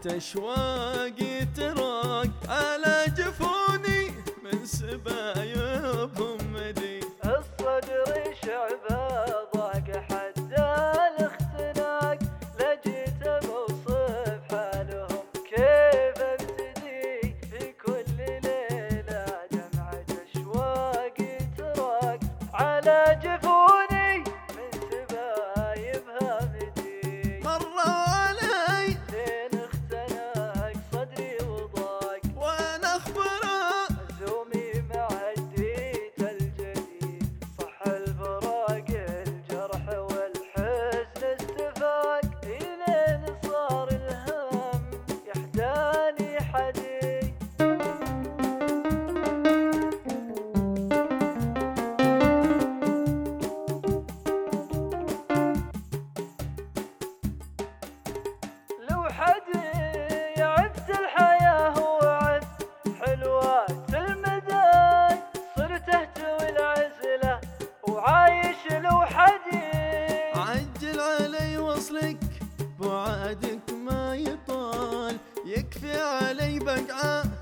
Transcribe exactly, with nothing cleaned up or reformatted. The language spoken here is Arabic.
أشواقي تراك على جفوني من سبايبهم مدي. الصدر شعبه ضاق حد الاختناق، لجيت بوصف حالهم كيف ابتدي. في كل ليلة دمعة أشواقي تراك على جفوني من سبايبها مدي. مروا علي لين اختناق صدري وضاق، وانا اخبره عزومي معديت الجديد. صح الفراق الجرح والحزن استفاق، إلين صار الهم يحداني حدي. لو حدي عبت الحياة وعبت حلوات المدى، صرت اهتوي العزلة وعايش لوحدي. عجل علي وصلك بعادك ما يطال، يكفي علي بقعة